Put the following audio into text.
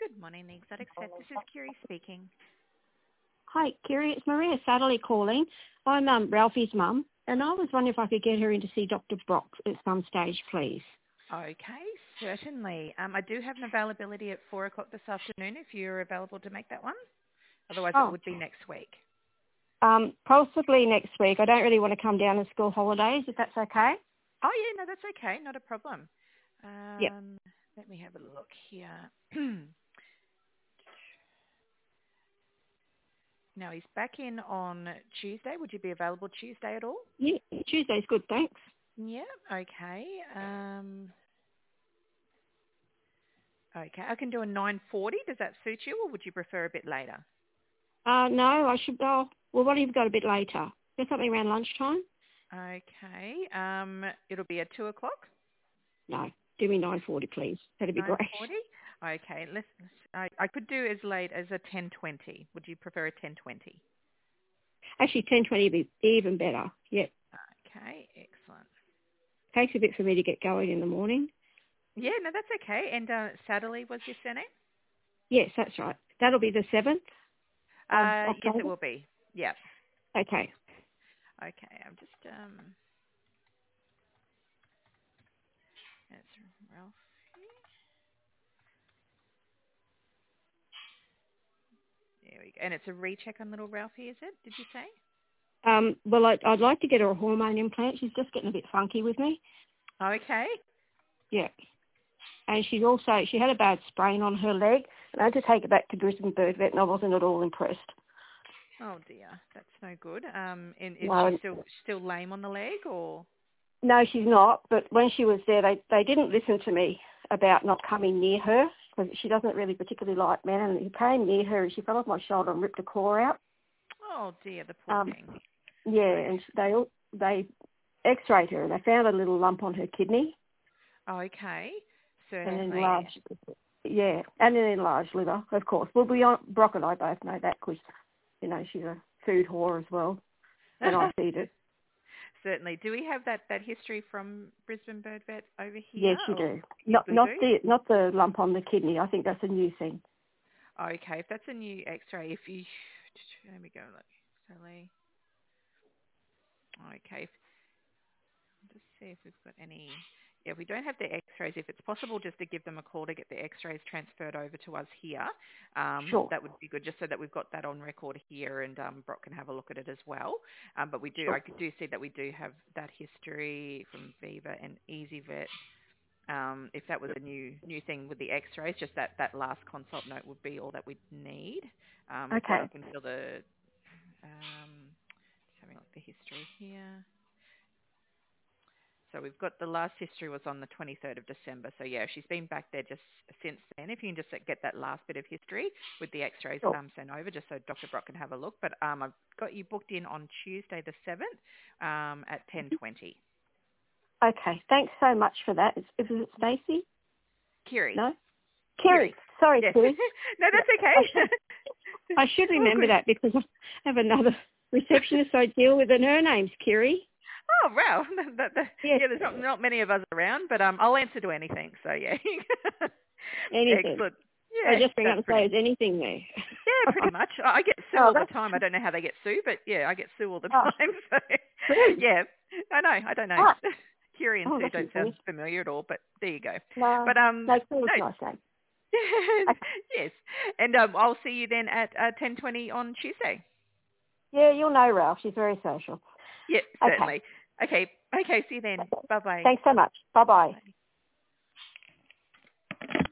Good morning, the Exotic Set. This is Kiri speaking. Hi, Kiri. It's Maria Satterley calling. I'm Ralphie's mum, and I was wondering if I could get her in to see Dr. Brock at some stage, please. Okay, certainly. I do have an availability at 4 o'clock this afternoon if you're available to make that one. Otherwise, it would be next week. Possibly next week. I don't really want to come down in school holidays, if that's okay. Oh, yeah, no, that's okay. Not a problem. Yep. Let me have a look here. Now, he's back in on Tuesday. Would you be available Tuesday at all? Yeah, Tuesday's good, thanks. Yeah, okay. Okay, I can do a 9:40. Does that suit you, or would you prefer a bit later? No, I should go. Well, what have you got a bit later? Is there something around lunchtime? Okay, it'll be at 2 o'clock. No, give me 9:40, please. That'd be great. 9:40. Okay, I could do as late as a 10:20. Would you prefer a 10:20? Actually, 10:20 would be even better. Yep. Okay, excellent. Takes a bit for me to get going in the morning. Yeah, no, that's okay. And Satterley was your surname? Yes, that's right. That'll be the 7th of Yes, October? it will be. Yeah. Okay. Okay, I'm just that's Ralph. There we go. And it's a recheck on little Ralphie, is it? Did you say? Well, I'd like to get her a hormone implant. She's just getting a bit funky with me. Okay. Yeah. And she had a bad sprain on her leg, and I had to take it back to Brisbane Bird Vet, and I wasn't at all impressed. Oh dear, that's no good. And is No, she still lame on the leg, or? no, she's not. But when she was there, they didn't listen to me about not coming near her, because she doesn't really particularly like men. And he came near her, and she fell off my shoulder and ripped a claw out. Oh dear, the poor thing. Yeah, and they X-rayed her, and they found a little lump on her kidney. Okay, And certainly. enlarged, and an enlarged liver, of course. Well, Brock and I both know that because, she's a food whore as well, and I feed it. Certainly. Do we have that history from Brisbane Bird Vet over here? Yes, you do. Do? Not the lump on the kidney. I think that's a new thing. Okay, if that's a new X-ray, let me go. Look, Sally. Okay, just see if we've got any. Yeah, we don't have the X-rays. If it's possible, just to give them a call to get the X-rays transferred over to us here, Sure. that would be good, just so that we've got that on record here, and Brock can have a look at it as well. But we do, Sure. I do see that we do have that history from Viva and EasyVet. If that was a new thing with the X-rays, just that last consult note would be all that we'd need. Okay. Up until the just having a look at the history here. So we've got the last history was on the 23rd of December. So yeah, she's been back there just since then. If you can just get that last bit of history with the X-rays Sure. sent over, just so Dr. Brock can have a look. But I've got you booked in on Tuesday the 7th at 10:20. Okay. Thanks so much for that. Is it Stacey? Kiri. No? Kiri. Kiri. Sorry, Yes. Kiri. No, that's okay. I should remember that because I have another receptionist I deal with, and her name's Kiri. Oh, wow. Yes. Yeah, there's not many of us around, but I'll answer to anything. So, yeah. Anything. Excellent. Yeah, I just bring up and pretty. say, is anything there? Yeah, pretty much. I get Sue all the time. I don't know how they get Sue, but yeah, I get Sue all the time. So, yeah, I know. I don't know. Ah. Kiri and Sue That's don't sound familiar at all, but there you go. No, But Sue was nice name. Yes, and I'll see you then at 10:20 on Tuesday. Yeah, you'll know Ralph. She's very social. Yeah, certainly. Okay. See you then. Bye-bye. Thanks so much. Bye-bye. Bye.